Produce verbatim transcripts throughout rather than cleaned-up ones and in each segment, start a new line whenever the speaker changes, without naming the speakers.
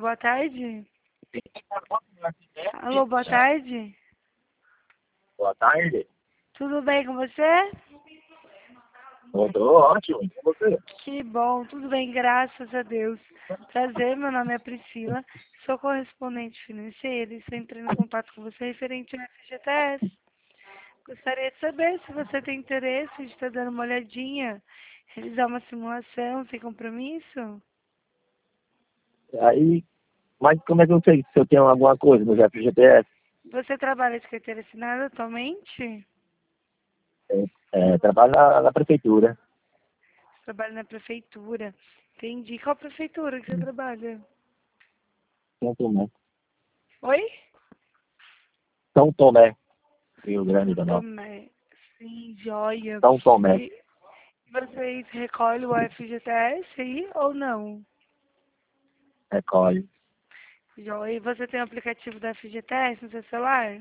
Boa tarde. Alô, boa tarde.
Boa tarde.
Tudo bem com você?
Tudo ótimo. Com você?
Que bom, tudo bem, graças a Deus. Prazer, meu nome é Priscila, sou correspondente financeira e estou entrando em contato com você referente ao F G T S. Gostaria de saber se você tem interesse de estar dando uma olhadinha, realizar uma simulação sem compromisso.
Aí, mas como é que eu sei se eu tenho alguma coisa no F G T S?
Você trabalha de carteira assinada atualmente?
É, é, trabalho na, na prefeitura.
Trabalha na prefeitura. Entendi. Qual prefeitura que você trabalha?
São Tomé.
Oi?
São Tomé, Rio Grande do Norte.
Tomé. Sim, joia.
São Tomé.
E vocês recolhem o F G T S aí ou não?
Recolhe.
Joia. E você tem o aplicativo da F G T S no seu celular?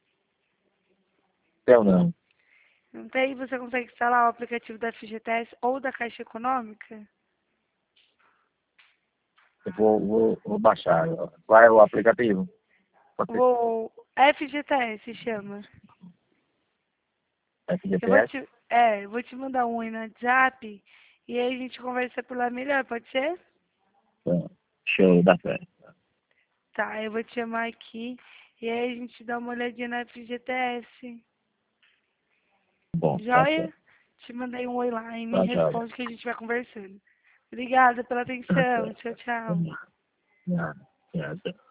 Eu não.
Não tem? Você consegue instalar o aplicativo da F G T S ou da Caixa Econômica?
Eu vou, vou, vou baixar. Qual é o aplicativo?
O F G T S chama. Eu vou
F G T S?
te, é, eu vou te mandar um aí no WhatsApp e aí a gente conversa por lá melhor, pode ser?
Então, show da fé.
Tá, eu vou te chamar aqui e aí a gente dá uma olhadinha na F G T S.
Bom, tá
Joia?
certo.
Te mandei um oi lá e me
Tá, tchau.
responde que a gente vai conversando. Obrigada pela
Tá
atenção.
certo.
Tchau, tchau.
Nada. Nada.